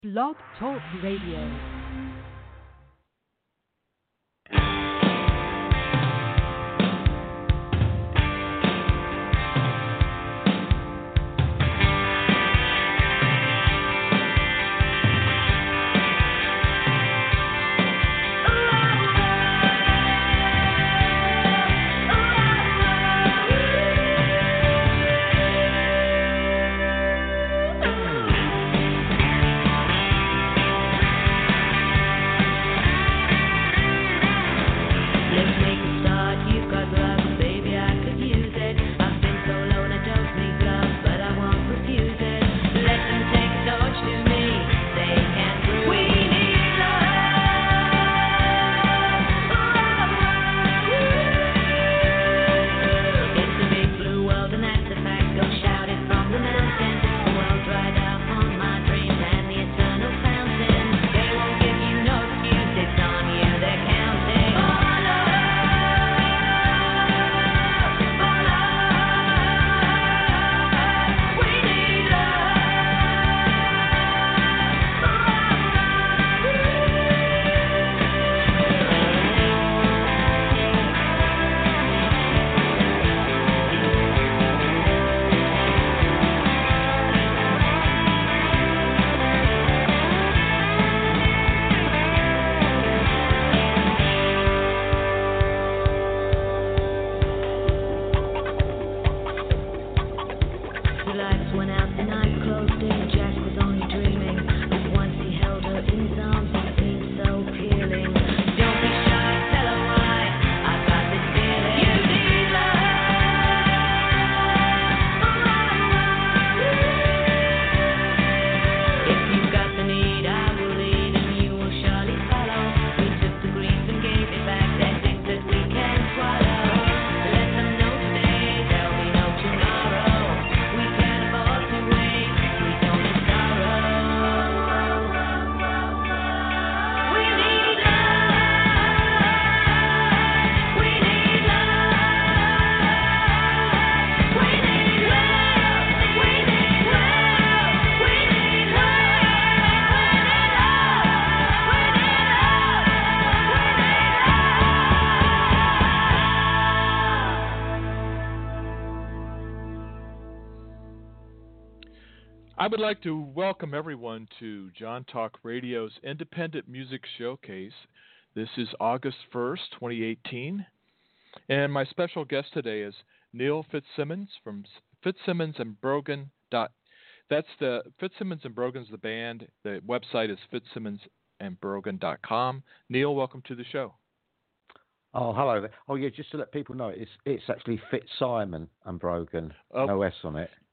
Blog Talk Radio. I would like to welcome everyone to John Talk Radio's Independent Music Showcase. This is August 1st, 2018, and my special guest today is Neil Fitzsimmons from Fitzsimmons and Brogan. That's the Fitzsimmons and Brogan's the band. The website is fitzsimmonsandbrogan.com. Neil, welcome to the show. Oh, hello there. Oh, yeah, just to let people know, it's actually Fitzsimon and Brogan, no S on it.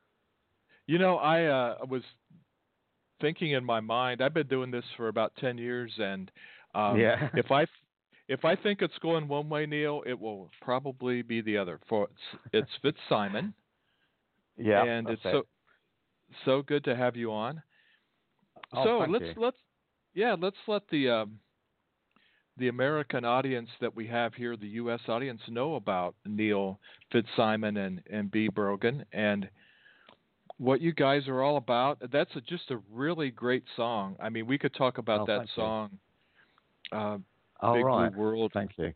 You know, I was thinking in my mind, I've been doing this for about 10 years, and if I think it's going one way, Neil, it will probably be the other. It's Fitzsimon. Yeah, and it's so good to have you on. Oh, so let's let the American audience that we have here, the U.S. audience, know about Neil Fitzsimon and B. Brogan and what you guys are all about. That's just a really great song. I mean, we could talk about that song, Big right. Blue World. Thank you.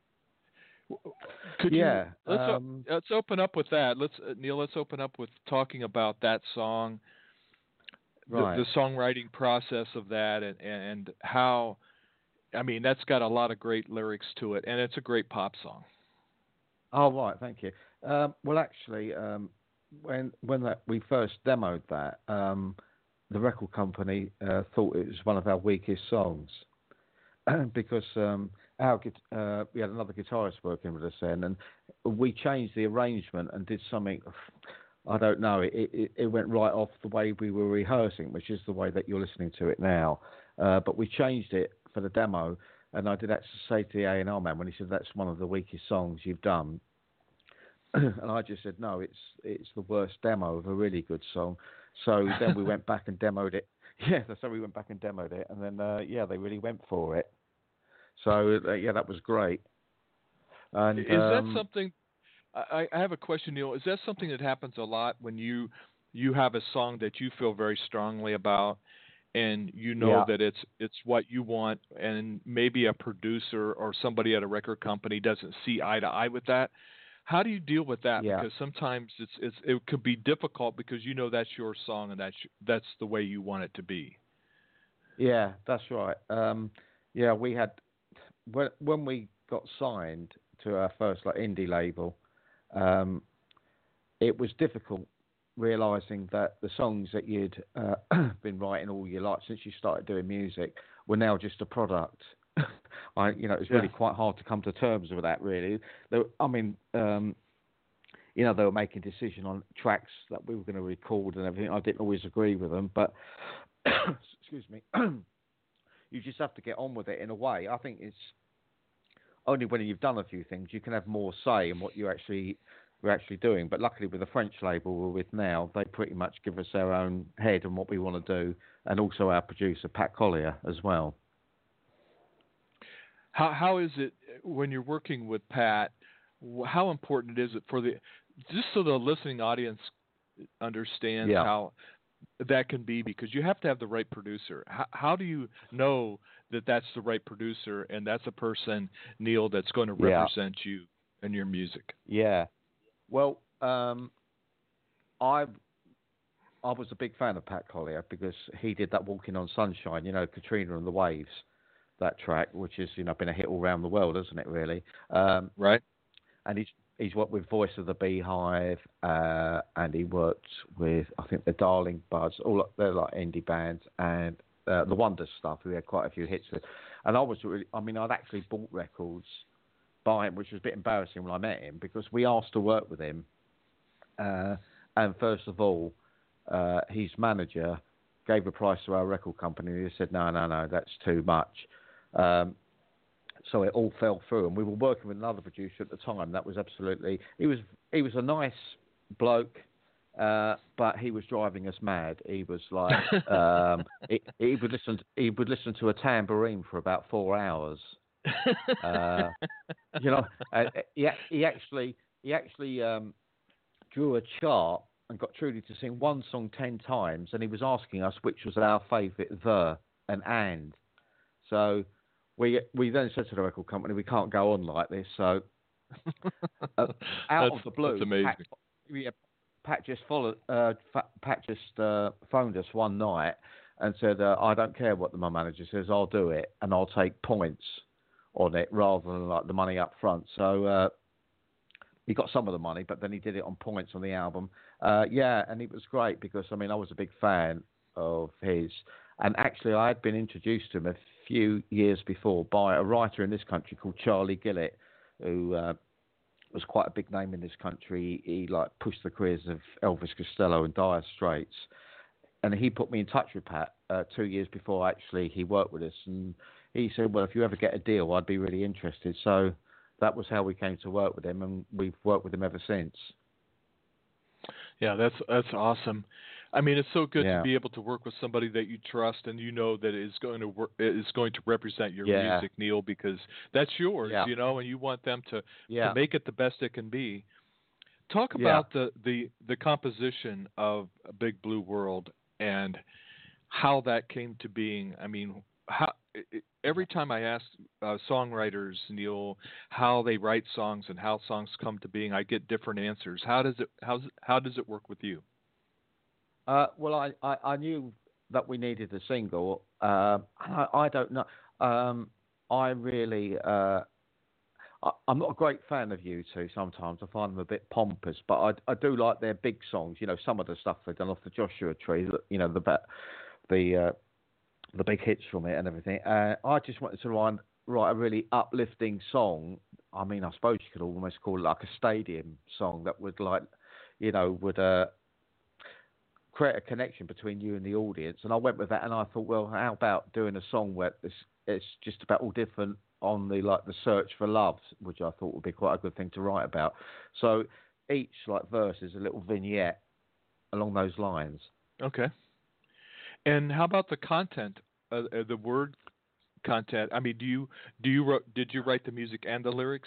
Let's open up with that. Neil, let's open up with talking about that song, the songwriting process of that, and how, I mean, that's got a lot of great lyrics to it, and it's a great pop song. Oh, right. Thank you. Well, actually, when we first demoed that, the record company thought it was one of our weakest songs because we had another guitarist working with us then, and we changed the arrangement and did something. I don't know. It went right off the way we were rehearsing, which is the way that you're listening to it now. But we changed it for the demo, and I did actually say to the A&R man when he said that's one of the weakest songs you've done. And I just said, no, it's the worst demo of a really good song. So then we went back and demoed it. Yeah, so we went back and demoed it, and then they really went for it. So that was great. And is that something? I have a question, Neil. Is that something that happens a lot when you have a song that you feel very strongly about, and you know that it's what you want, and maybe a producer or somebody at a record company doesn't see eye to eye with that. How do you deal with that? Yeah. Because sometimes it could be difficult because you know that's your song and that's the way you want it to be. Yeah, that's right. Yeah, we had when we got signed to our first like indie label, um, it was difficult realizing that the songs that you'd been writing all your life since you started doing music were now just a product. It's really quite hard to come to terms with that. Really, I mean, they were making decision on tracks that we were going to record and everything. I didn't always agree with them, but excuse me, you just have to get on with it in a way. I think it's only when you've done a few things you can have more say in what we're actually doing. But luckily, with the French label we're with now, they pretty much give us their own head on what we want to do, and also our producer Pat Collier as well. How is it when you're working with Pat? How important is it for just so the listening audience understands how that can be, because you have to have the right producer. How do you know that that's the right producer and that's a person, Neil, that's going to represent you and your music? Yeah. Well, I was a big fan of Pat Collier because he did that Walking on Sunshine, Katrina and the Waves, that track, which has been a hit all around the world, hasn't it? Really. Right. And he's worked with Voice of the Beehive, and he worked with, I think, the Darling Buds. They're like indie bands, and the Wonder Stuff, who had quite a few hits with. And I'd actually bought records by him, which was a bit embarrassing when I met him, because we asked to work with him. And first of all, his manager gave a price to our record company, and he said, no, that's too much. So it all fell through, and we were working with another producer at the time. That was absolutely. He was a nice bloke, but he was driving us mad. He was like, he would listen to a tambourine for about 4 hours. He actually drew a chart and got Trudy to sing one song 10 times, and he was asking us which was our favourite the and. So we then said to the record company, we can't go on like this. So out of the blue, that's amazing. Pat just phoned us one night and said, I don't care what my manager says, I'll do it, and I'll take points on it rather than like the money up front. So he got some of the money, but then he did it on points on the album. And it was great because I was a big fan of his, and actually I had been introduced to him a few years before by a writer in this country called Charlie Gillett, who was quite a big name in this country. He pushed the careers of Elvis Costello and Dire Straits, and he put me in touch with Pat 2 years before actually he worked with us, and he said, well, if you ever get a deal, I'd be really interested. So that was how we came to work with him, and we've worked with him ever since. Yeah, that's awesome. It's so good to be able to work with somebody that you trust and you know that is going to represent your music, Neil, because that's yours, and you want them to make it the best it can be. Talk about the composition of Big Blue World and how that came to being. Every time I ask songwriters, Neil, how they write songs and how songs come to being, I get different answers. How does it work with you? Well, I knew that we needed a single. I don't know. I really. I'm not a great fan of U2 sometimes. I find them a bit pompous, but I do like their big songs. Some of the stuff they've done off the Joshua Tree. The big hits from it and everything. I just wanted to write a really uplifting song. I suppose you could almost call it like a stadium song that would create a connection between you and the audience. And I went with that, and I thought, well, how about doing a song where it's just about all different on the search for love, which I thought would be quite a good thing to write about. So each verse is a little vignette along those lines. Okay. And how about the content, the word content? Did you write the music and the lyrics?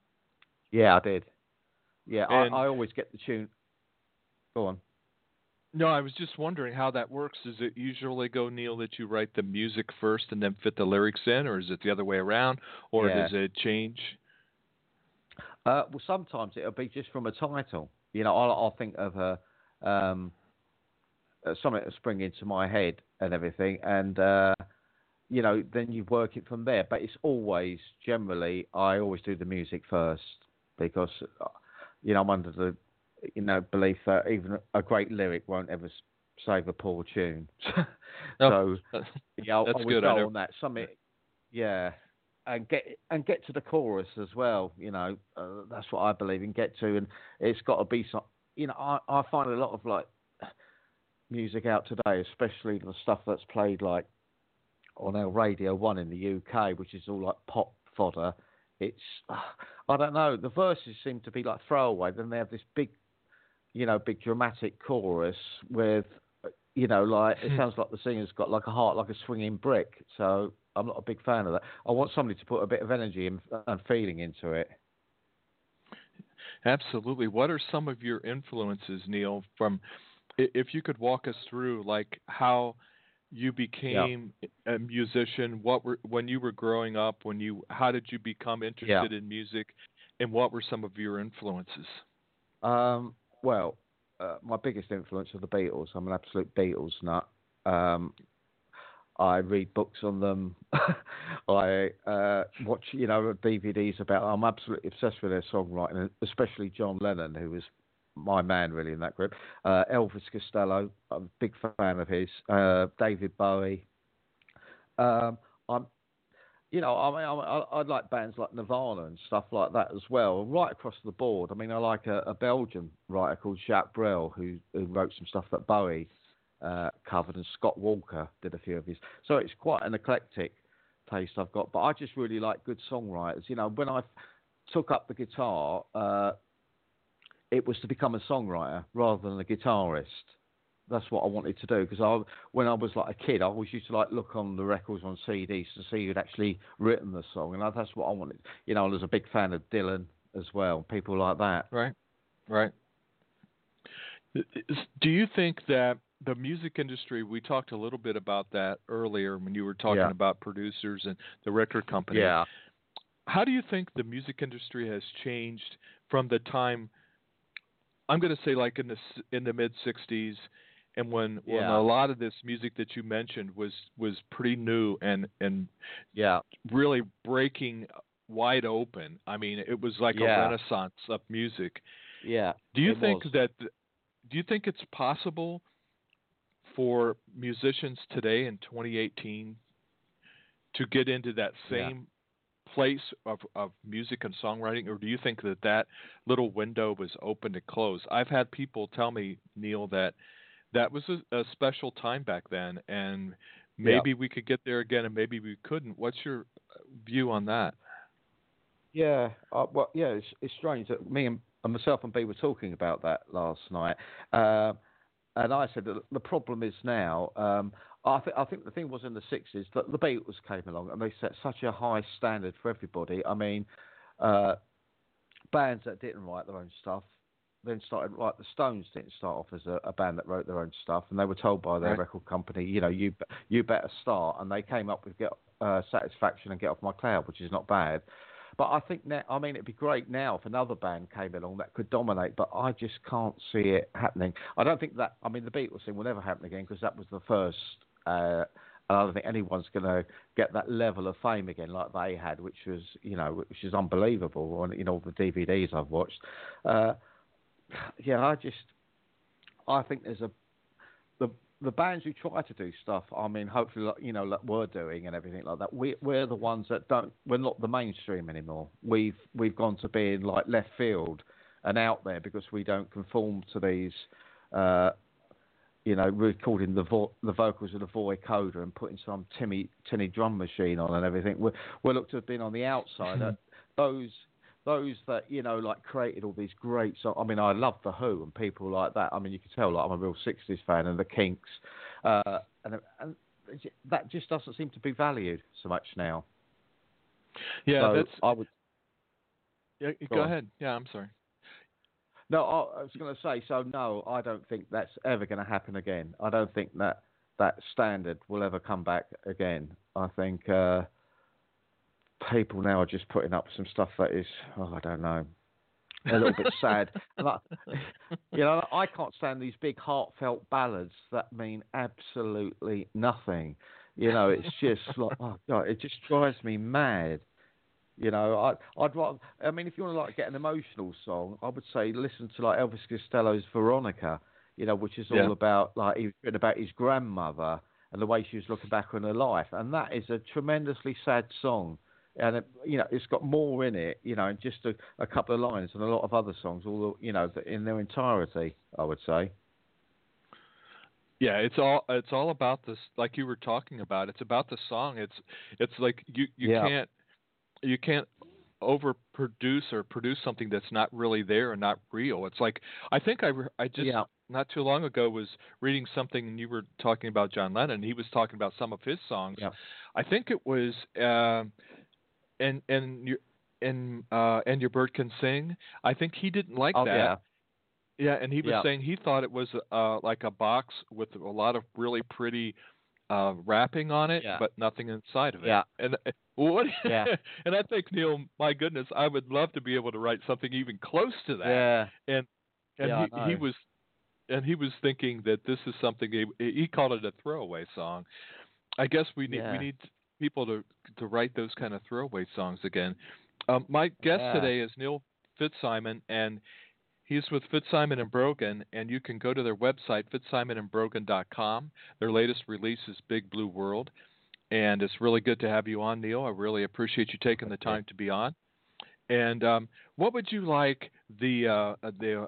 Yeah, I did. Yeah, I always get the tune. Go on. No, I was just wondering how that works. Does it usually go, Neil, that you write the music first and then fit the lyrics in, or is it the other way around, or Yeah. does it change? Well, sometimes it'll be just from a title. You know, I'll think of um, something to spring into my head and everything, and you know, then you work it from there. But it's always generally I always do the music first because you know I'm under the belief that even a great lyric won't ever save a poor tune. Oh, So yeah, I that's would good. go on that. Something, yeah, and get to the chorus as well. You know, that's what I believe in. Get to, and it's got to be some. You know, I find a lot of like music out today, especially the stuff that's played like on our Radio 1 in the UK, which is all like pop fodder. It's, I don't know, the verses seem to be like throwaway. Then they have this big, big dramatic chorus with, like, it sounds like the singer's got like a heart like a swinging brick. So I'm not a big fan of that. I want somebody to put a bit of energy and feeling into it. Absolutely. What are some of your influences, Neil, from, if you could walk us through, like, how you became a musician, when you were growing up, how did you become interested in music, and what were some of your influences? Well, my biggest influence are the Beatles. I'm an absolute Beatles nut. I read books on them. I watch, DVDs about. I'm absolutely obsessed with their songwriting, especially John Lennon, who was my man really in that group. Elvis Costello, I'm a big fan of his. David Bowie. I like bands like Nirvana and stuff like that as well, right across the board. I mean, I like a Belgian writer called Jacques Brel who wrote some stuff that Bowie covered, and Scott Walker did a few of his. So it's quite an eclectic taste I've got, but I just really like good songwriters. You know, when I took up the guitar, it was to become a songwriter rather than a guitarist. That's what I wanted to do, because when I was like a kid, I always used to like look on the records on CDs to see who'd actually written the song, and that's what I wanted. You know, I was a big fan of Dylan as well, people like that. Right. Do you think that the music industry, we talked a little bit about that earlier when you were talking about producers and the record company. Yeah. How do you think the music industry has changed from the time, I'm going to say like in the mid 60s, and when a lot of this music that you mentioned was pretty new and really breaking wide open. I mean, it was like a renaissance of music. Yeah. Do you think it's possible for musicians today in 2018 to get into that same place of music and songwriting, or do you think that little window was open to close? I've had people tell me, Neil, that was a special time back then, and maybe we could get there again, and maybe we couldn't. What's your view on that? Yeah, it's strange that me and myself and B were talking about that last night, and I said that the problem is now. I think the thing was in the 60s that the Beatles came along and they set such a high standard for everybody. I mean, bands that didn't write their own stuff then started, like the Stones didn't start off as a band that wrote their own stuff, and they were told by their record company, you better start, and they came up with Get Satisfaction and Get Off My Cloud, which is not bad. But I think now, I mean, it'd be great now if another band came along that could dominate, but I just can't see it happening. I don't think that, I mean, the Beatles thing will never happen again because that was the first, and I don't think anyone's going to get that level of fame again like they had, which was, which is unbelievable on, all the DVDs I've watched. I think there's the bands who try to do stuff, I mean, hopefully, like we're doing and everything like that, we're the ones that we're not the mainstream anymore. We've gone to being like left field and out there because we don't conform to these, recording the vocals of the vocoder and putting some tinny drum machine on and everything. We're looked to have been on the outside. Those that, like created all these great songs. I mean, I love The Who and people like that. I mean, you can tell like I'm a real 60s fan, and the Kinks. And that just doesn't seem to be valued so much now. Yeah, so I would... Yeah, go ahead. Yeah, I'm sorry. No, I was going to say, so no, I don't think that's ever going to happen again. I don't think that standard will ever come back again. I think people now are just putting up some stuff that is, I don't know, a little bit sad. And I can't stand these big heartfelt ballads that mean absolutely nothing. It's just like, oh God, it just drives me mad. I'd rather. I mean, if you want to get an emotional song, I would say listen to Elvis Costello's Veronica. Which is all about he was written about his grandmother and the way she was looking back on her life, and that is a tremendously sad song. And it's got more in it, in just a couple of lines than a lot of other songs, all in their entirety, I would say. Yeah, it's all about this, like you were talking about. It's about the song. It's like you can't overproduce or produce something that's not really there and not real. It's like I think I just not too long ago was reading something, and you were talking about John Lennon. He was talking about some of his songs. Yeah. I think it was and your bird can sing. I think he didn't like that. Yeah. Yeah, and he was saying he thought it was like a box with a lot of really pretty wrapping on it, but nothing inside of it. Yeah. And what? Yeah. And I think, Neil, my goodness, I would love to be able to write something even close to that. Yeah. And he was thinking that this is something he called it a throwaway song. I guess we need people to write those kind of throwaway songs again. My guest today is Neil Fitzsimon, and he's with Fitzsimon and Brogan, and you can go to their website, fitzsimonandbrogan.com. Their latest release is Big Blue World, and it's really good to have you on, Neil. I really appreciate you taking the time to be on. And what would you like the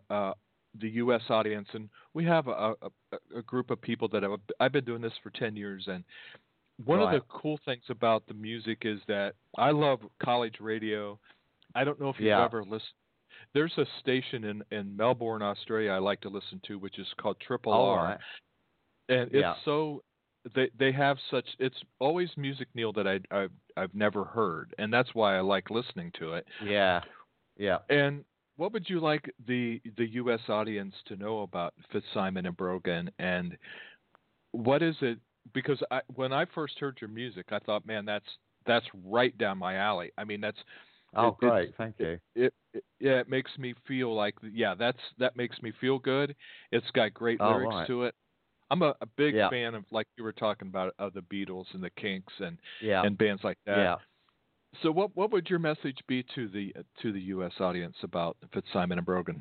U.S. audience, and we have a group of people that I've been doing this for 10 years, and one of the cool things about the music is that I love college radio. I don't know if you've ever listened. There's a station in Melbourne, Australia I like to listen to, which is called Triple R. Right. And it's so they have such, it's always music, Neil, that I've never heard, and that's why I like listening to it. Yeah. Yeah. And what would you like the US audience to know about Fitzsimon and Brogan, and what is it? Because when I first heard your music, I thought, man, that's right down my alley. I mean, that's great, thank you. It makes me feel like that makes me feel good. It's got great lyrics to it. I'm a big fan of, like you were talking about, of the Beatles and the Kinks and bands like that. Yeah. So what would your message be to the U.S. audience about Fitzsimon and Brogan?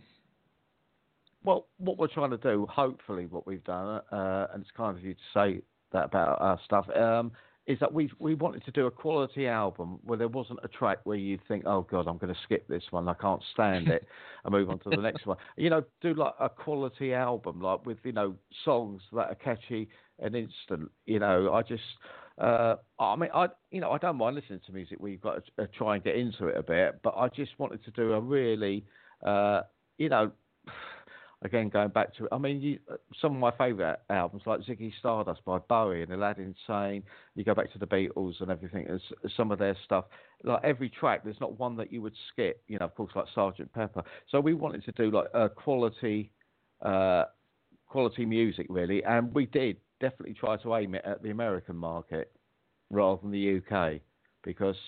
Well, what we're trying to do, hopefully, what we've done, and it's kind of you to say that about our stuff, is that we wanted to do a quality album where there wasn't a track where you'd think, oh God, I'm going to skip this one, I can't stand it, and move on to the next one. Do like a quality album, like with songs that are catchy and instant. I just, I don't mind listening to music where you've got to try and get into it a bit, but I just wanted to do a really, again, going back to it, some of my favourite albums, like Ziggy Stardust by Bowie and Aladdin Sane, you go back to the Beatles and everything, some of their stuff, like every track, there's not one that you would skip, of course, like Sgt. Pepper. So we wanted to do like a quality music, really, and we did definitely try to aim it at the American market rather than the UK, because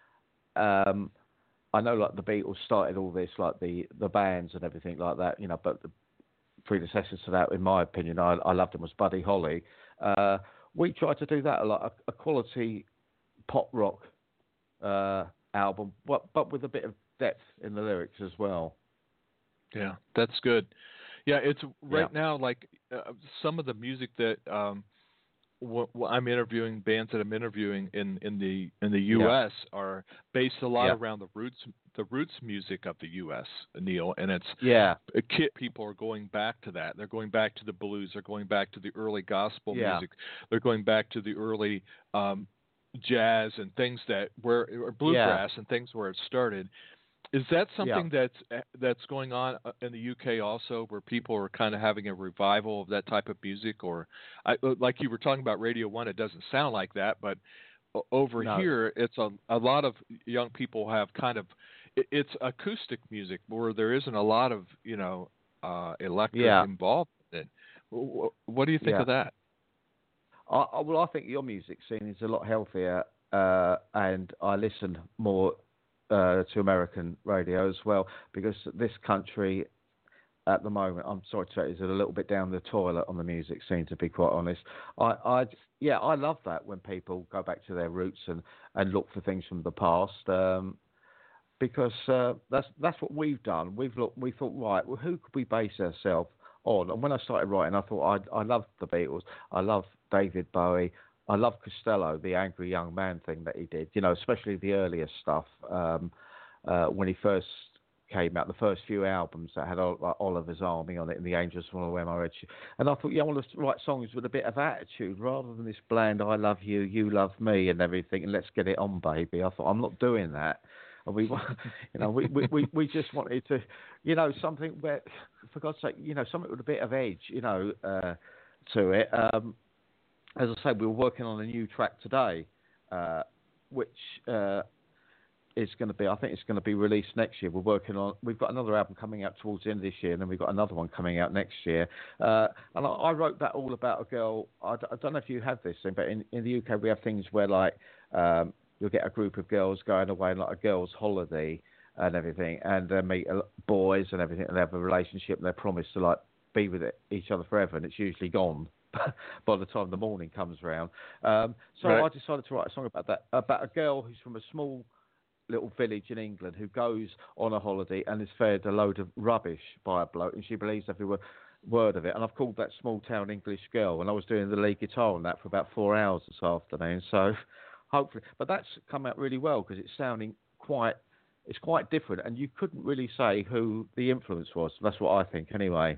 I know like the Beatles started all this, like the bands and everything like that, but the predecessors to that, in my opinion, I loved them, was Buddy Holly. We tried to do that, like a quality pop rock album, but with a bit of depth in the lyrics as well. Yeah, that's good. Yeah, it's now, like some of the music that I'm interviewing, bands that I'm interviewing in the U.S. are based a lot around the roots music of the U.S., Neil, and it's people are going back to that. They're going back to the blues. They're going back to the early gospel music. They're going back to the early jazz and things or bluegrass and things where it started. Is that something that's going on in the UK also, where people are kind of having a revival of that type of music? Or, like you were talking about Radio 1, it doesn't sound like that, but over here, it's a lot of young people have kind of it's acoustic music where there isn't a lot of electric Yeah, involved in it. What do you think yeah. of that? Well, I think your music scene is a lot healthier, and I listen more to American radio as well because this country at the moment, I'm sorry to say, is a little bit down the toilet on the music scene. To be quite honest, I love that when people go back to their roots and look for things from the past. Because that's what we've done. We thought, right, well, who could we base ourselves on? And when I started writing, I thought I love the Beatles, I love David Bowie, I love Costello, the angry young man thing that he did. Especially the earlier stuff when he first came out, the first few albums that had like Oliver's Army on it and the Angels Will Wear My Red Shoe. And I thought, I want to write songs with a bit of attitude rather than this bland "I love you, you love me" and everything, and let's get it on, baby. I thought I'm not doing that. And we just wanted to, something where, for God's sake, something with a bit of edge, to it. As I say, we were working on a new track today, which is going to be, I think it's going to be released next year. We've got another album coming out towards the end of this year, and then we've got another one coming out next year. And I wrote that all about a girl. I don't know if you have this thing, but in the UK we have things where like, you'll get a group of girls going away on like a girls' holiday and everything, and they meet boys and everything, and they have a relationship, and they promise to like be with each other forever, and it's usually gone by the time the morning comes around. So Right. I decided to write a song about that, about a girl who's from a small little village in England who goes on a holiday and is fed a load of rubbish by a bloke, and she believes every word of it. And I've called that Small Town English Girl, and I was doing the lead guitar on that for about 4 hours this afternoon. So hopefully, but that's come out really well because it's sounding it's quite different, and you couldn't really say who the influence was. That's what I think, anyway.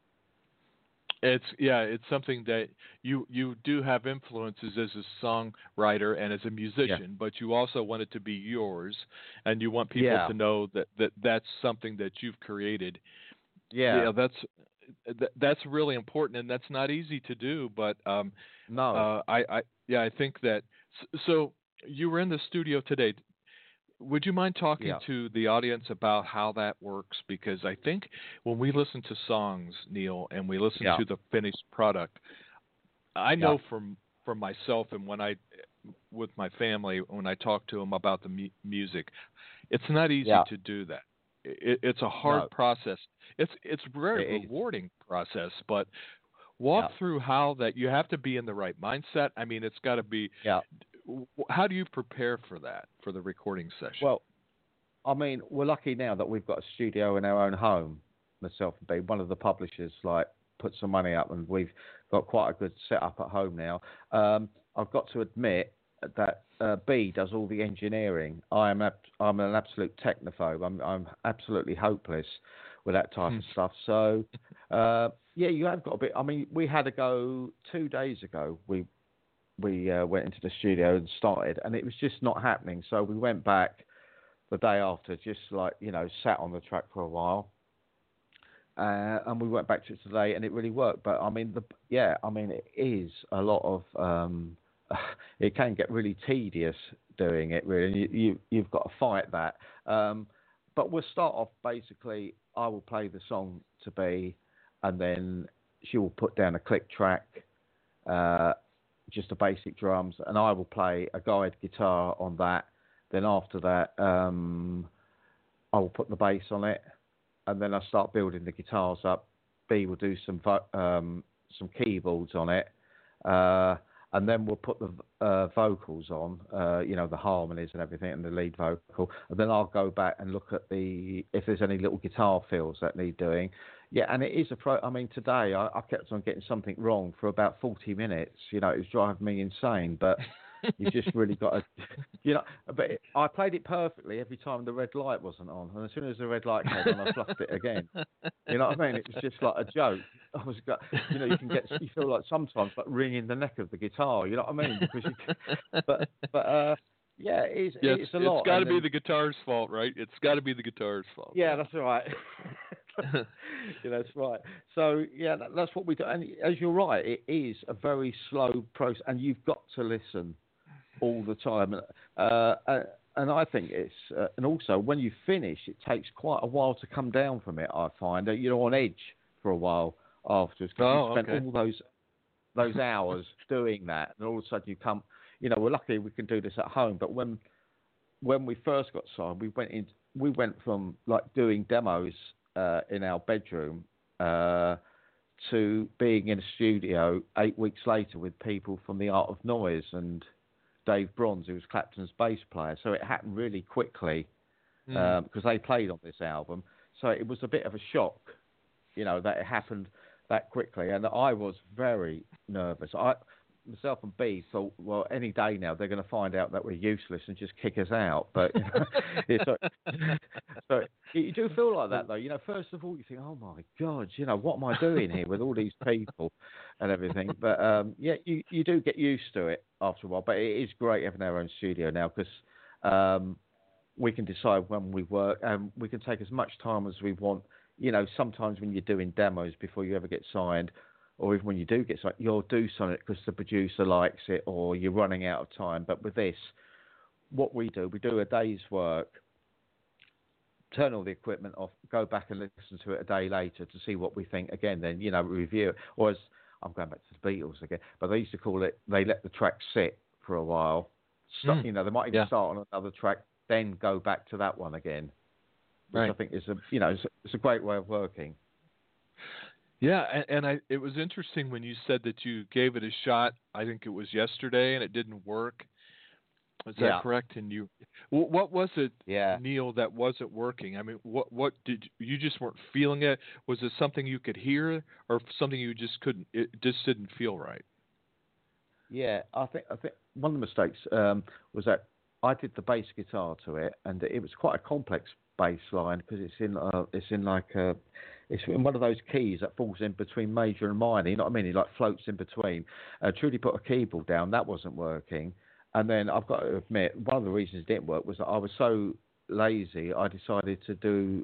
It's something that you do have influences as a songwriter and as a musician, but you also want it to be yours, and you want people to know that's something that you've created. Yeah, That's really important, and that's not easy to do. But no, I think that. So you were in the studio today. Would you mind talking to the audience about how that works? Because I think when we listen to songs, Neil, and we listen to the finished product, I know from myself and with my family, when I talk to them about the music, it's not easy to do that. It's a hard process. It's a very rewarding process, but walk through how that you have to be in the right mindset. I mean, it's got to be. How do you prepare for that, for the recording session? Well, I mean, we're lucky now that we've got a studio in our own home. Myself and B, one of the publishers, put some money up, and we've got quite a good setup at home now. I've got to admit that B does all the engineering. I'm an absolute technophobe. I'm absolutely hopeless with that type of stuff. So, you have got a bit. I mean, we had to go 2 days ago. We went into the studio and started, and it was just not happening. So we went back the day after, just sat on the track for a while, and we went back to it today, and it really worked. But I mean, it is a lot of. It can get really tedious doing it, really. And you've got to fight that. But we'll start off basically. I will play the song to B, and then she will put down a click track. Just the basic drums, and I will play a guide guitar on that. Then after that, I will put the bass on it, and then I start building the guitars up. B will do some keyboards on it, and then we'll put the vocals on, the harmonies and everything, and the lead vocal. And then I'll go back and look at if there's any little guitar fills that need doing. Yeah, and it is I mean, today I kept on getting something wrong for about 40 minutes. It was driving me insane, but you just really got to, but I played it perfectly every time the red light wasn't on. And as soon as the red light came on, I fluffed it again. You know what I mean? It was just like a joke. You feel like sometimes like wringing the neck of the guitar. You know what I mean? Because it's a lot. It's got to be the guitar's fault, right? It's got to be the guitar's fault. Yeah, that's right. That's right. So that's what we do. And as you're right, it is a very slow process, and you've got to listen all the time. and I think it's and also when you finish, it takes quite a while to come down from it. I find that you're on edge for a while afterwards because you spent all those hours doing that, and all of a sudden you come. We're lucky we can do this at home, but when we first got signed, we went from like doing demos in our bedroom to being in a studio 8 weeks later with people from the Art of Noise and Dave Bronze, who was Clapton's bass player. So it happened really quickly because they played on this album. So it was a bit of a shock, that it happened that quickly. And I was very nervous. Myself and B thought, well, any day now they're going to find out that we're useless and just kick us out. But so you do feel like that, though. First of all, you think, oh my God, what am I doing here with all these people and everything? But you do get used to it after a while. But it is great having our own studio now because we can decide when we work and we can take as much time as we want. Sometimes when you're doing demos before you ever get signed, or even when you do get signed, you'll do something because the producer likes it or you're running out of time. But with this, what we do a day's work, turn all the equipment off, go back and listen to it a day later to see what we think again, then, review it. Or as I'm going back to the Beatles again, but they used to call it, they let the track sit for a while. They might even start on another track, then go back to that one again. Which I think is it's a great way of working. Yeah, and it was interesting when you said that you gave it a shot. I think it was yesterday, and it didn't work. Is that correct? And what was it, Neil, that wasn't working? I mean, what did you just weren't feeling it? Was it something you could hear, or something you just couldn't? It just didn't feel right. Yeah, I think one of the mistakes was that I did the bass guitar to it, and it was quite a complex bass line because it's in one of those keys that falls in between major and minor. You know what I mean? It like floats in between. Trudy put a keyboard down, that wasn't working. And then I've got to admit, one of the reasons it didn't work was that I was so lazy. I decided to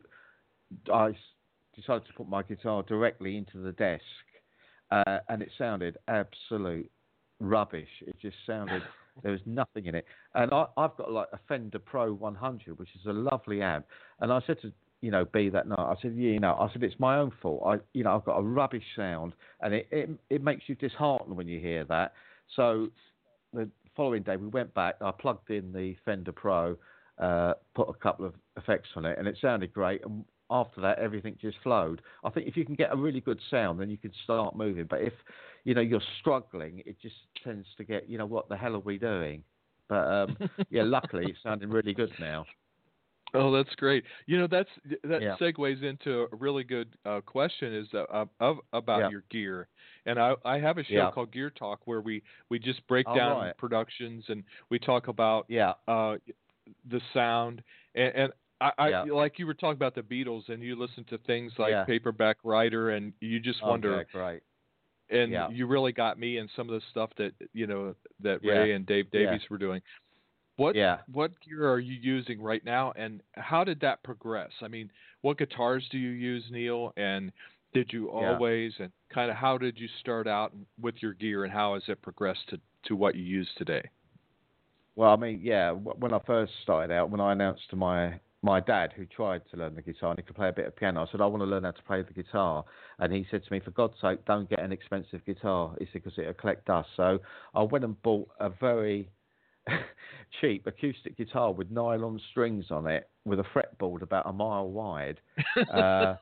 put my guitar directly into the desk, and it sounded absolute rubbish. It just sounded. There was nothing in it. And I've got like a Fender Pro 100, which is a lovely amp. And I said to B that night, I said, it's my own fault. I've got a rubbish sound, and it makes you disheartened when you hear that. So the following day we went back. I plugged in the Fender Pro, put a couple of effects on it, and it sounded great. And after that, everything just flowed. I think if you can get a really good sound, then you can start moving. But if you're struggling, it just tends to get, what the hell are we doing? But luckily it's sounding really good now. Oh, that's great. That segues into a really good question is about your gear. And I have a show called Gear Talk where we just break down productions and we talk about the sound. And I like you were talking about the Beatles, and you listen to things like Paperback Writer, and you just wonder. Right. And you really got me in some of the stuff that that Ray and Dave Davies were doing. What gear are you using right now, and how did that progress? I mean, what guitars do you use, Neil? And did you always, and kind of how did you start out with your gear, and how has it progressed to what you use today? Well, I mean, when I first started out, when I announced to my dad, who tried to learn the guitar and he could play a bit of piano, I said, I want to learn how to play the guitar. And he said to me, for God's sake, don't get an expensive guitar. He said, because it'll collect dust. So I went and bought a very cheap acoustic guitar with nylon strings on it, with a fretboard about a mile wide. I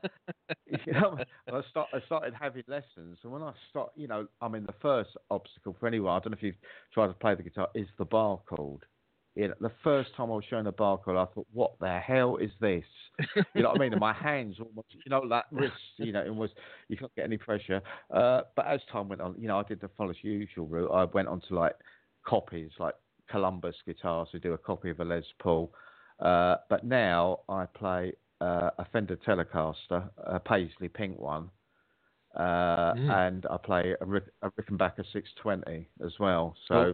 started having lessons, and when I start, I mean, the first obstacle for anyone, I don't know if you've tried to play the guitar, is the bar chord. The first time I was shown a bar chord, I thought, what the hell is this? You know what I mean? And my hands almost, that wrist, it was, you couldn't get any pressure. But as time went on, I did the follow the usual route. I went on to like copies, like Columbus guitars, who do a copy of a Les Paul. But now I play a Fender Telecaster, a Paisley pink one. And I play a Rickenbacker 620 as well. So,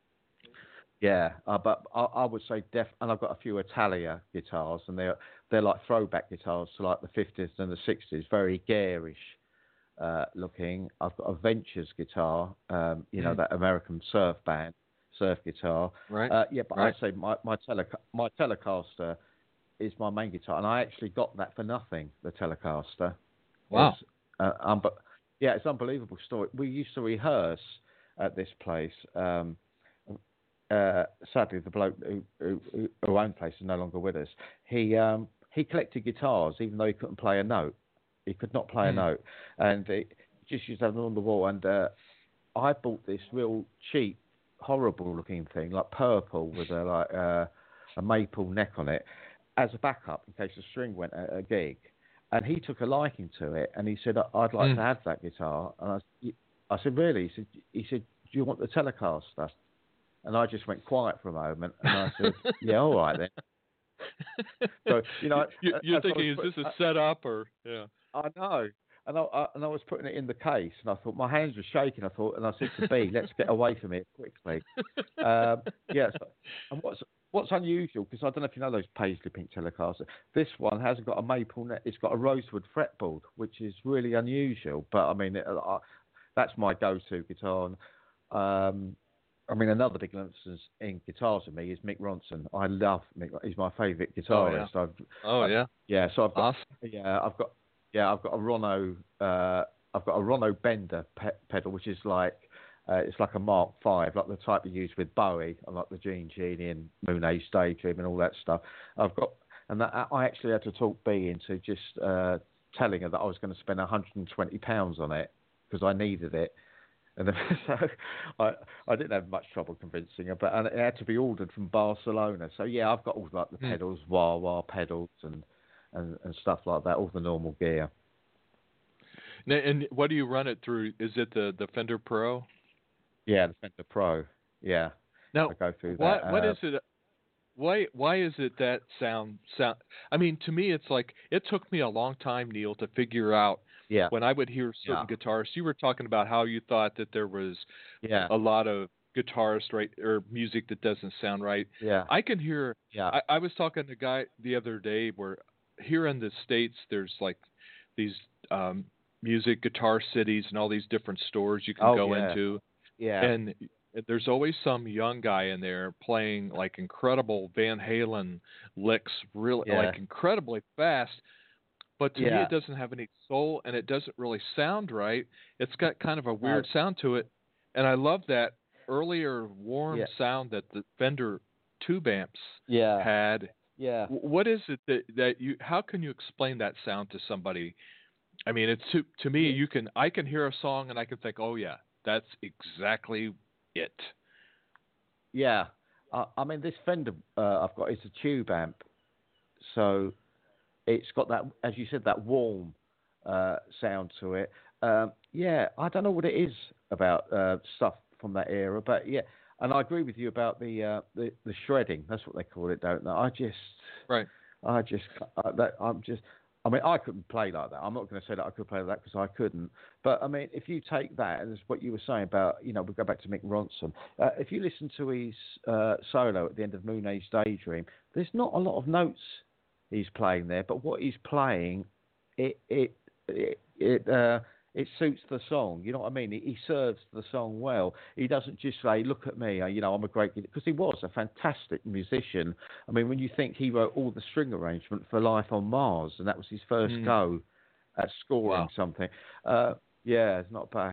but I would say and I've got a few Italia guitars, and they're like throwback guitars to like the 50s and the 60s, very garish looking. I've got a Ventures guitar, that American surf band. surf guitar. Right. Yeah, but Right. I say my Telecaster is my main guitar, and I actually got that for nothing. The Telecaster. Wow. But yeah, it's an unbelievable story. We used to rehearse at this place. Sadly, the bloke who owned the place is no longer with us. He collected guitars, even though he couldn't play a note. He could not play a note, and he just used to have them on the wall. And I bought this real cheap, horrible-looking thing, like purple, with a maple neck on it, as a backup in case the string went at a gig. And he took a liking to it, and he said, "I'd like to have that guitar." And I said, "Really?" He said, "Do you want the Telecaster?" And I just went quiet for a moment, and I said, "Yeah, all right then." So you're thinking, is this a setup or yeah? I know, and I was putting it in the case, and I thought my hands were shaking. I said to B, "Let's get away from it quickly." Yes, and what's unusual, because I don't know if you know those paisley pink Telecasters. This one hasn't got a maple net; it's got a rosewood fretboard, which is really unusual. But I mean, that's my go-to guitar. I mean, another big influence in guitars for me is Mick Ronson. I love Mick. He's my favourite guitarist. Yeah. So I've got awesome. I've got a Rono. I've got a Rono Bender pedal, which is like it's like a Mark V, like the type you use with Bowie, and like the Gene Genie and Moon Age Daydream and all that stuff. I actually had to talk B into just telling her that I was going to spend £120 on it because I needed it. And so I didn't have much trouble convincing her, and it had to be ordered from Barcelona. So yeah, I've got all like the pedals, wah-wah pedals, and stuff like that, all the normal gear. Now, and what do you run it through? Is it the Fender Pro? Yeah, the Fender Pro. Yeah. Now, I go through that. What is it? Why is it that sound? I mean, to me, it's like it took me a long time, Neil, to figure out. Yeah. When I would hear certain guitarists, you were talking about how you thought that there was a lot of guitarists, right, or music that doesn't sound right. Yeah. I can hear. Yeah. I was talking to a guy the other day where here in the States there's like these music guitar cities and all these different stores you can go into. Yeah. And there's always some young guy in there playing like incredible Van Halen licks, really like incredibly fast. But to me, it doesn't have any soul, and it doesn't really sound right. It's got kind of a weird sound to it, and I love that earlier warm sound that the Fender tube amps had. Yeah. What is it that you? How can you explain that sound to somebody? I mean, it's to me. I can hear a song and I can think, oh yeah, that's exactly it. Yeah. I mean, this Fender I've got is a tube amp, so. It's got that, as you said, that warm sound to it. I don't know what it is about stuff from that era, but yeah, and I agree with you about the shredding. That's what they call it, don't they? I mean, I couldn't play like that. I'm not going to say that I could play like that because I couldn't. But I mean, if you take that, and it's what you were saying about, we go back to Mick Ronson. If you listen to his solo at the end of Moon Age Daydream, there's not a lot of notes he's playing there, but what he's playing, it suits the song. You know what I mean? He serves the song well. He doesn't just say, "Look at me, I'm a great," because he was a fantastic musician. I mean, when you think he wrote all the string arrangement for Life on Mars, and that was his first go at scoring something. It's not bad.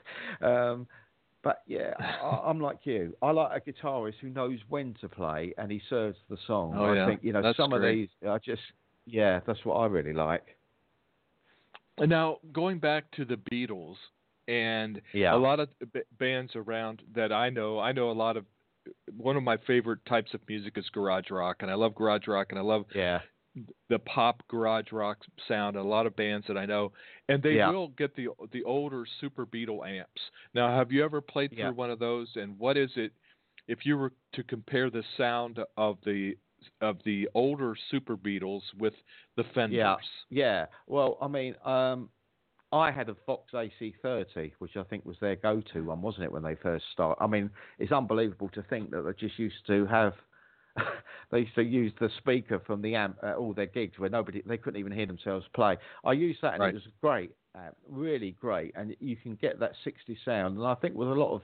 But yeah, I'm like you. I like a guitarist who knows when to play and he serves the song. I think that's some great. of these, that's what I really like. And now going back to the Beatles and a lot of bands around that I know a lot of. One of my favorite types of music is garage rock, and I love garage rock, and I love the pop garage rock sound. A lot of bands that I know, and they will get the older Super Beatle amps. Now, have you ever played through one of those? And what is it if you were to compare the sound of the older Super Beatles with the Fenders? Yeah. Well, I mean, I had a Fox AC30, which I think was their go-to one, wasn't it, when they first started? I mean, it's unbelievable to think that they just used to have. They used to use the speaker from the amp at all their gigs where they couldn't even hear themselves play. I used that and it was great, really great. And you can get that 60 sound. And I think with a lot of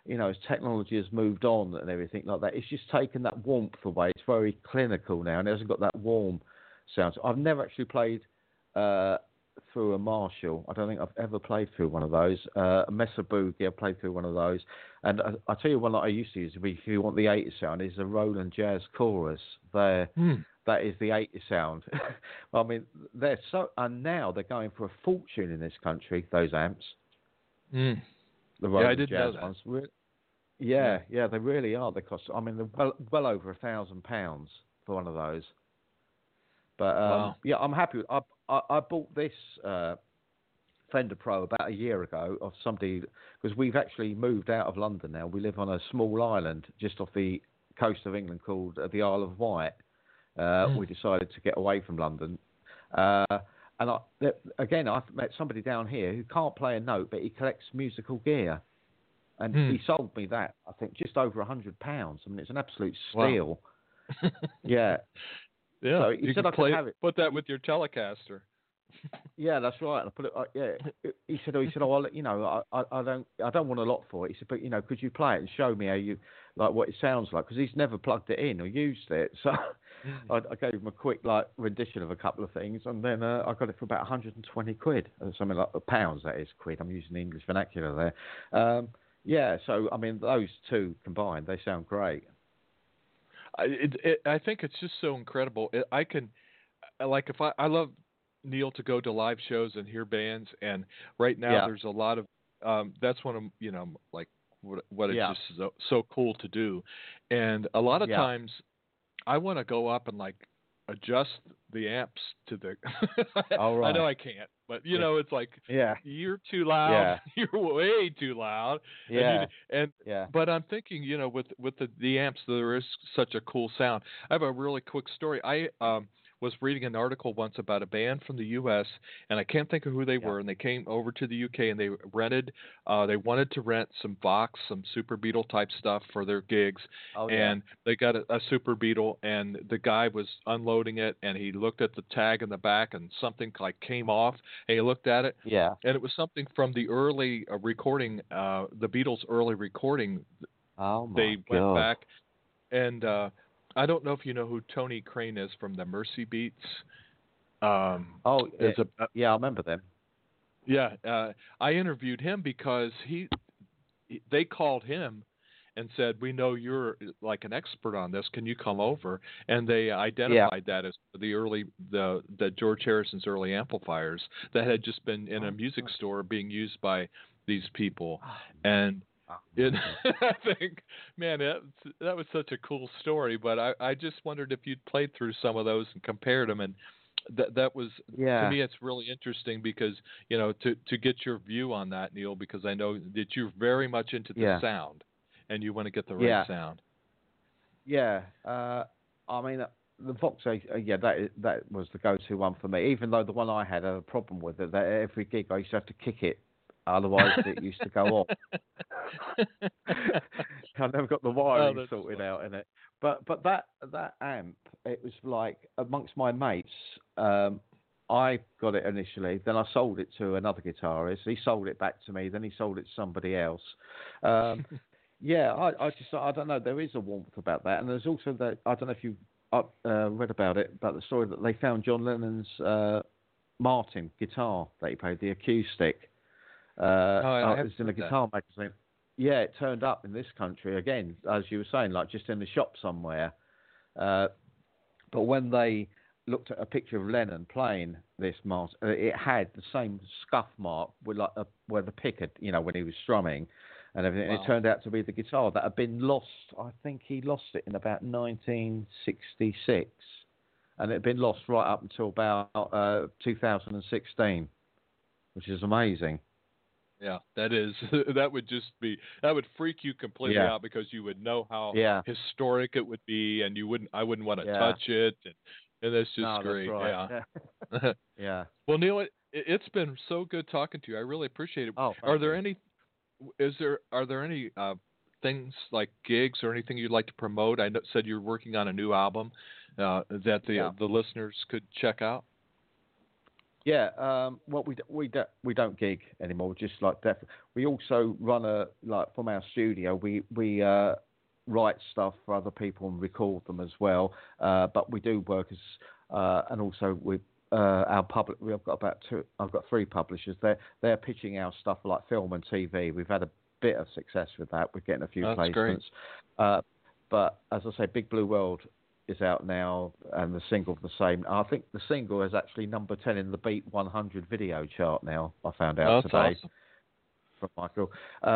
as technology has moved on and everything like that, it's just taken that warmth away. It's very clinical now, and it hasn't got that warm sound. So I've never actually played through a Marshall. I don't think I've ever played through one of those. A Mesa Boogie, I played through one of those. And I tell you one that I used to use, if you want the 80s sound, is a Roland Jazz Chorus. That is the 80s sound. I mean, and now they're going for a fortune in this country, those amps. The Roland I didn't Jazz know that. ones. Yeah, they really are. They cost, I mean, they're well over £1,000 for one of those. But wow. yeah, I'm happy. I bought this Fender Pro about a year ago of somebody, because we've actually moved out of London now. We live on a small island just off the coast of England called the Isle of Wight. We decided to get away from London. And I've met somebody down here who can't play a note, but he collects musical gear. And he sold me that, I think, just over £100. I mean, it's an absolute steal. Wow. Yeah. Yeah, so he said I could have it. Put that with your Telecaster. Yeah, that's right. And I put it. He said, I don't want a lot for it. He said, but could you play it and show me what it sounds like? Because he's never plugged it in or used it. So I gave him a quick rendition of a couple of things, and then I got it for about 120 quid, or something like pounds. That is quid. I'm using the English vernacular there. Yeah. So I mean, those two combined, they sound great. I think it's just so incredible. I love Neil to go to live shows and hear bands, and right now there's a lot of that's one of what it's just so cool to do, and a lot of times I want to go up and adjust the amps to the I know I can't, but it's like you're too loud, you're way too loud, but I'm thinking with the amps there is such a cool sound. I have a really quick story. I was reading an article once about a band from the U.S. and I can't think of who they were, and they came over to the U.K. and they wanted to rent some Vox, some Super Beetle type stuff for their gigs, and they got a Super Beetle, and the guy was unloading it, and he looked at the tag in the back, and something came off, and he looked at it, and it was something from the early recording, the Beatles' early recording. Oh my They God. went back, and I don't know if you know who Tony Crane is from the Mercy Beats. I remember them. Yeah, I interviewed him because they called him and said, "We know you're like an expert on this. Can you come over?" And they identified that as the George Harrison's early amplifiers that had just been in a music store being used by these people, and. I think, man, that was such a cool story. But I just wondered if you'd played through some of those and compared them, and that was to me it's really interesting because to get your view on that, Neil, because I know that you're very much into the sound, and you want to get the right sound. Yeah, I mean the Vox, that was the go-to one for me. Even though the one I had a problem with it, that every gig I used to have to kick it. Otherwise, it used to go off. I never got the wiring sorted out in it. But that amp, it was like amongst my mates. I got it initially, then I sold it to another guitarist. He sold it back to me, then he sold it to somebody else. I don't know. There is a warmth about that, and there's also that. I don't know if you read about it, about the story that they found John Lennon's Martin guitar that he played, the acoustic. It was in a guitar magazine. Yeah, it turned up in this country again, as you were saying, just in the shop somewhere. But when they looked at a picture of Lennon playing this Martin, it had the same scuff mark with where the pick had, when he was strumming and everything. Wow. It turned out to be the guitar that had been lost. I think he lost it in about 1966, and it had been lost right up until about 2016, which is amazing. Yeah, that would freak you completely out because you would know how historic it would be, and I wouldn't want to touch it, and that's just great. That's right. Yeah. Yeah. Well, Neil, it's been so good talking to you. I really appreciate it. Are there any things like gigs or anything you'd like to promote? I said you're working on a new album that the listeners could check out. Yeah, well, we don't gig anymore. Just like we also run from our studio. We write stuff for other people and record them as well. But we do work as and also with our public. We've got I've got three publishers. They're pitching our stuff like film and TV. We've had a bit of success with that. We're getting a few That's placements. great. But as I say, Big Blue World is out now, and the single the same. I think the single is actually number 10 in the Beat 100 video chart now. I found out That's today awesome. from Michael.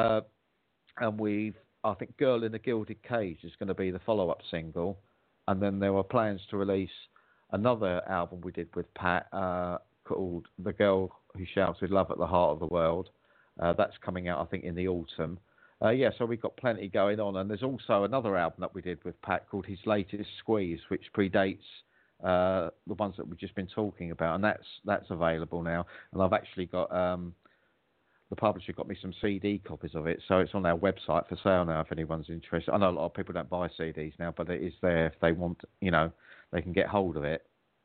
And I think Girl in a Gilded Cage is going to be the follow-up single, and then there were plans to release another album we did with Pat called The Girl Who Shouted Love at the Heart of the World. That's coming out, I think, in the autumn. So we've got plenty going on. And there's also another album that we did with Pat called His Latest Squeeze, which predates the ones that we've just been talking about. And that's available now. And I've actually got, the publisher got me some CD copies of it. So it's on our website for sale now if anyone's interested. I know a lot of people don't buy CDs now, but it is there if they want, they can get hold of it.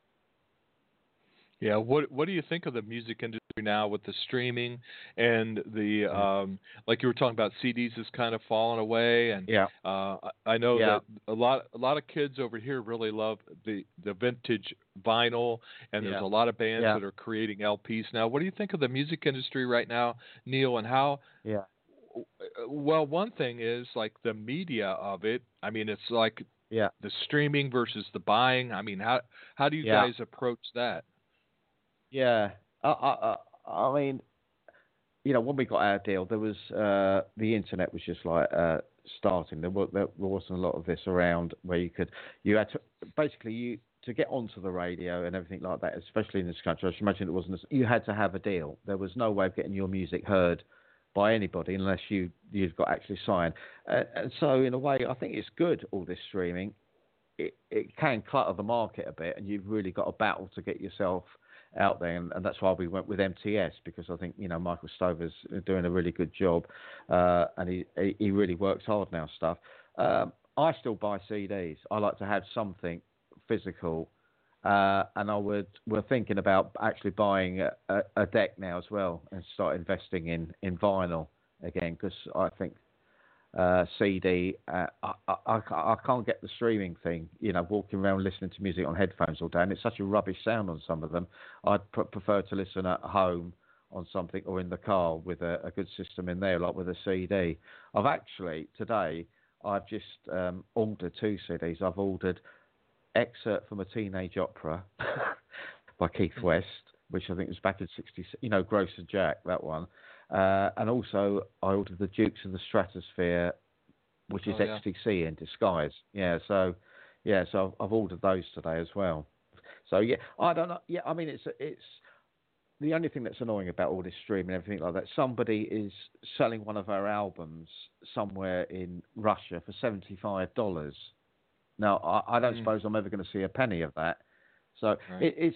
Yeah, what do you think of the music industry now with the streaming and the like you were talking about, CDs has kind of fallen away, and I know that a lot of kids over here really love the vintage vinyl, and there's a lot of bands that are creating LPs now. What do you think of the music industry right now, Neil, and how? Yeah. Well, one thing is like the media of it. I mean, it's like the streaming versus the buying. I mean, how do you guys approach that? Yeah, I mean, when we got our deal, there was the internet was just like starting. There wasn't a lot of this around where you had to basically to get onto the radio and everything like that, especially in this country. I should imagine it wasn't. You had to have a deal. There was no way of getting your music heard by anybody unless you've got actually signed. And so in a way, I think it's good, all this streaming. It can clutter the market a bit, and you've really got a battle to get yourself out there, and that's why we went with MTS, because I think Michael Stover's doing a really good job, and he really works hard now. Stuff. I still buy CDs. I like to have something physical, and we're thinking about actually buying a deck now as well, and start investing in vinyl again, because I think CD. I can't get the streaming thing. Walking around listening to music on headphones all day, and it's such a rubbish sound on some of them. I'd prefer to listen at home on something, or in the car with a good system in there, like with a CD. Today I've just ordered 2 CDs. I've ordered Excerpt from a Teenage Opera by Keith West, which I think was back in '60s. Grocer Jack, that one. And also, I ordered the Dukes of the Stratosphere, which is XTC in disguise. So I've ordered those today as well. So I don't know. I mean, it's the only thing that's annoying about all this streaming and everything like that. Somebody is selling one of our albums somewhere in Russia for $75. Now, I don't suppose I'm ever going to see a penny of that. So it's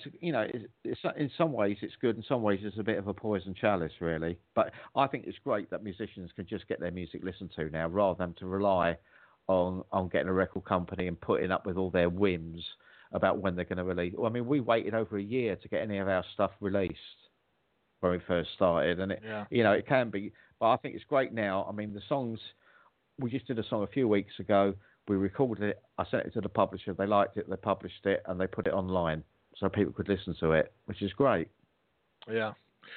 in some ways it's good, in some ways it's a bit of a poison chalice, really. But I think it's great that musicians can just get their music listened to now, rather than to rely on getting a record company and putting up with all their whims about when they're going to release. Well, I mean, we waited over a year to get any of our stuff released when we first started, and it can be. But I think it's great now. I mean, the songs, we just did a song a few weeks ago. We recorded it. I sent it to the publisher. They liked it. They published it, and they put it online so people could listen to it, which is great. Yeah,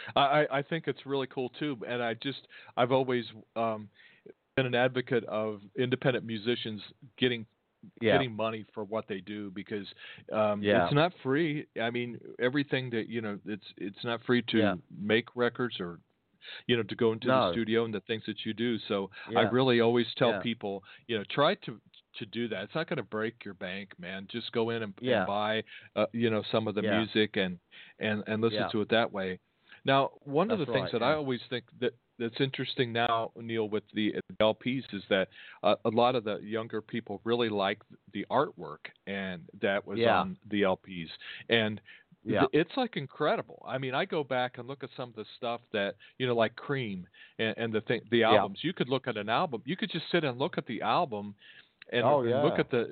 I think it's really cool too. And I've always been an advocate of independent musicians getting money for what they do, because it's not free. I mean, everything that it's not free to make records, or to go into the studio and the things that you do. So I really always tell people, try to do that. It's not going to break your bank, man. Just go in and buy, some of the music and listen to it that way. Now, one of the things that I always think that's interesting now, Neil, with the LPs is that a lot of the younger people really like the artwork and that was on the LPs. And it's like incredible. I mean, I go back and look at some of the stuff that, like Cream and the albums. You could look at an album. You could just sit and look at the album and look at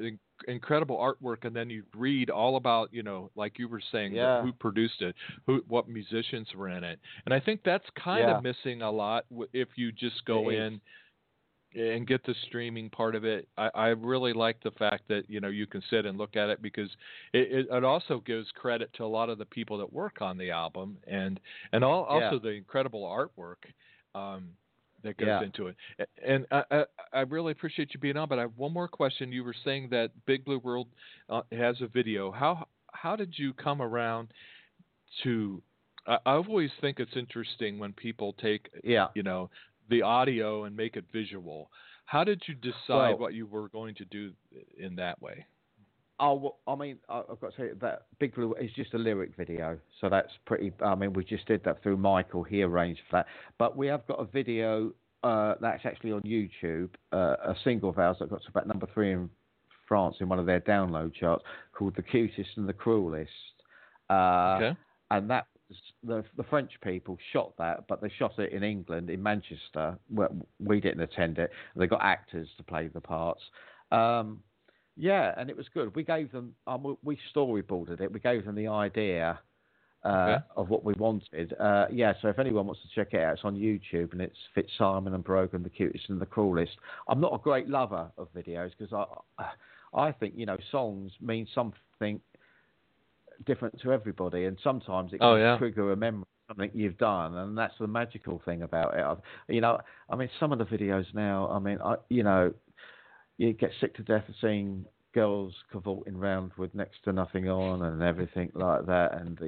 incredible artwork, and then you read all about, like you were saying, who produced it, what musicians were in it. And I think that's kind of missing a lot if you just go in and get the streaming part of it. I really like the fact that, you can sit and look at it, because it also gives credit to a lot of the people that work on the album, and also the incredible artwork that goes into it. And I really appreciate you being on, but I have one more question. You were saying that Big Blue World has a video. How did you come around to I always think it's interesting when people take the audio and make it visual. How did you decide what you were going to do in that way? Oh, well, I mean, I've got to say that Big Blue is just a lyric video, so that's pretty. I mean, we just did that through Michael. He arranged for that, but we have got a video that's actually on YouTube, a single of ours that got to about number 3 in France in one of their download charts, called "The Cutest and the Cruelest." And that the French people shot that, but they shot it in England, in Manchester. Well, we didn't attend it. They got actors to play the parts. And it was good. We gave them, we storyboarded it. We gave them the idea of what we wanted. So if anyone wants to check it out, it's on YouTube, and it's Fitzsimon and Brogan, The Cutest and the Cruelest. I'm not a great lover of videos, because I think, songs mean something different to everybody, and sometimes it can trigger a memory of something you've done, and that's the magical thing about it. I mean, some of the videos now, I mean, you get sick to death of seeing girls cavorting round with next to nothing on and everything like that, and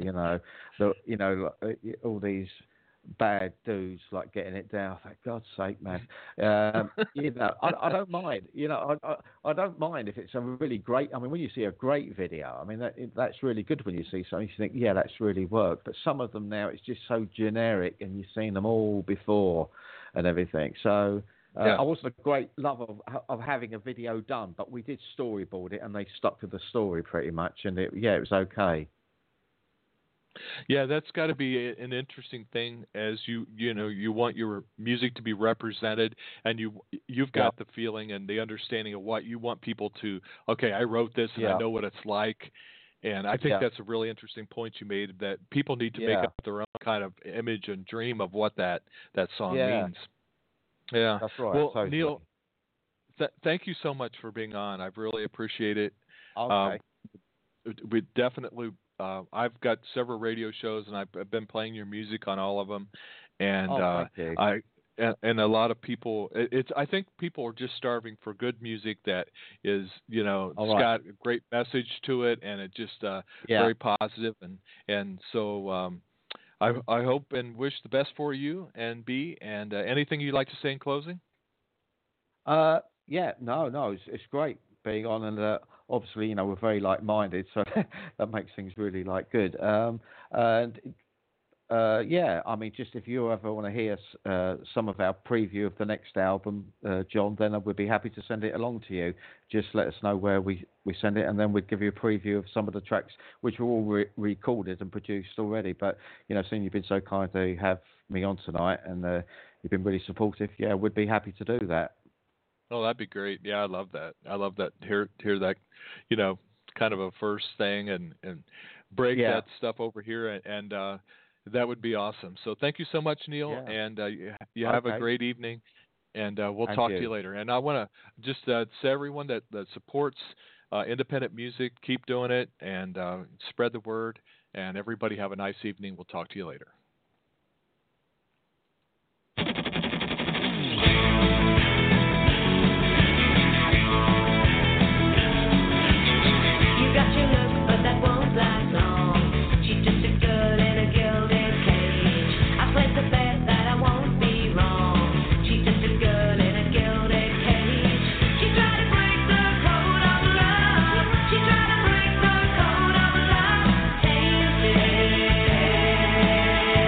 all these bad dudes like getting it down. For God's sake, man! I don't mind. I don't mind if it's a really great. I mean, when you see a great video, I mean that's really good. When you see something, you think, yeah, that's really worked. But some of them now, it's just so generic, and you've seen them all before, and everything. So. I wasn't a great lover of having a video done, but we did storyboard it, and they stuck to the story pretty much, and it was okay. Yeah, that's got to be an interesting thing, as you want your music to be represented, and you've got the feeling and the understanding of what you want people to. Okay, I wrote this, and I know what it's like. And I think that's a really interesting point you made, that people need to make up their own kind of image and dream of what that song means. Yeah, that's right. Well, totally. Neil, thank you so much for being on. I really appreciate it. Okay. We definitely. I've got several radio shows, and I've been playing your music on all of them. And thank you. and a lot of people. I think people are just starving for good music that is, got a great message to it, and it just very positive. And so. I hope and wish the best for you and B. And anything you'd like to say in closing? It's great being on, and obviously, we're very like-minded, so that makes things really good. I mean, just if you ever want to hear some of our preview of the next album, John, then I would be happy to send it along to you. Just let us know where we send it, and then we'd give you a preview of some of the tracks, which were all recorded and produced already. But, seeing you've been so kind to have me on tonight, and you've been really supportive, we'd be happy to do that. Oh, that'd be great. Yeah, I love that. Hear that, kind of a first thing, and break that stuff over here, and that would be awesome. So thank you so much, Neil, and you have a great evening, and we'll talk to you later. And I want to just say everyone that supports independent music, keep doing it, and spread the word, and everybody have a nice evening. We'll talk to you later. You got your look, but that won't last long. She's just a girl in a gilded cage. I place a bet that I won't be wrong. She's just a girl in a gilded cage. She tried to break the code of love. She tried to break the code of love. Tainted.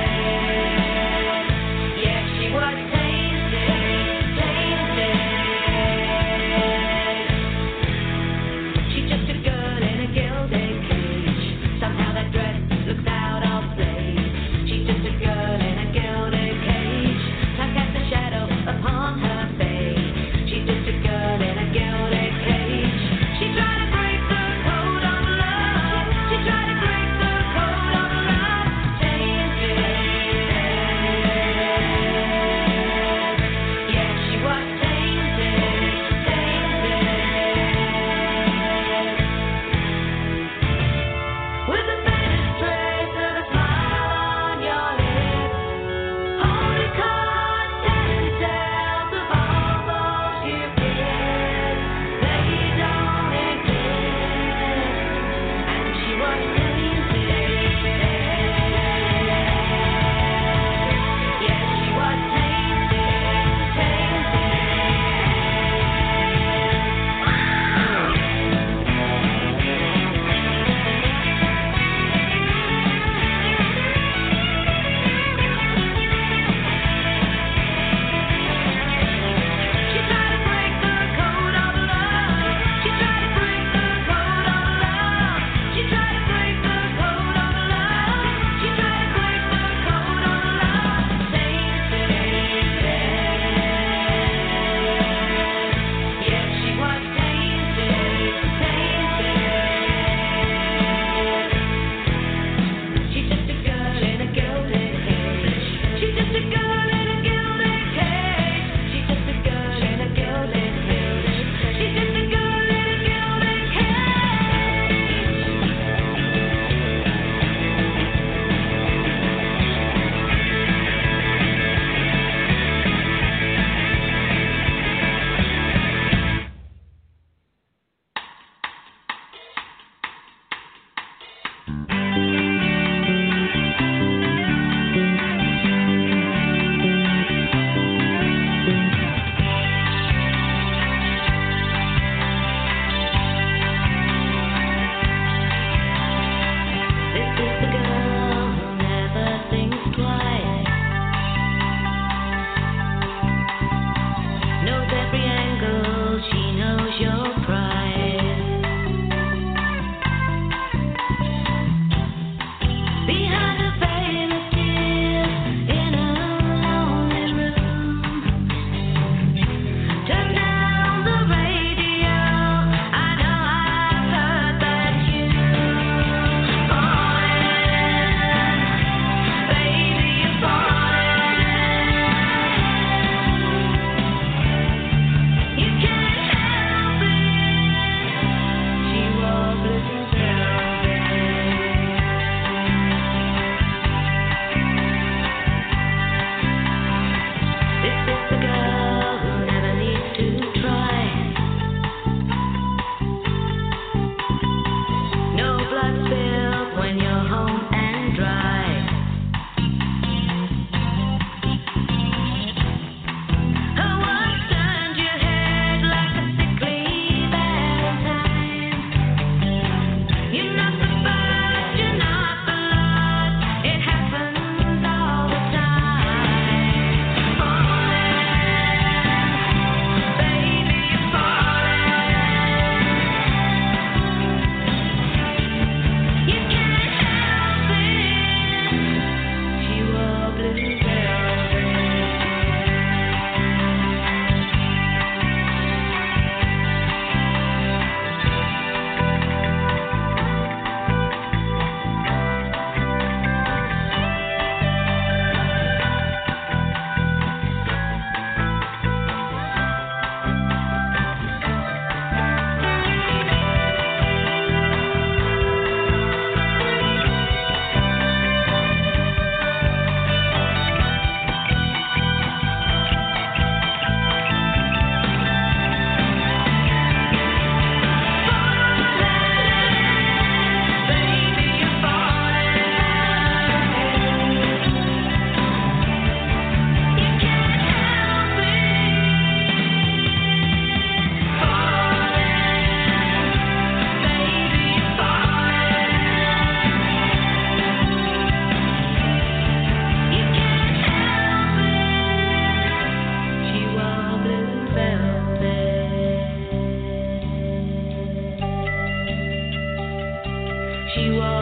She was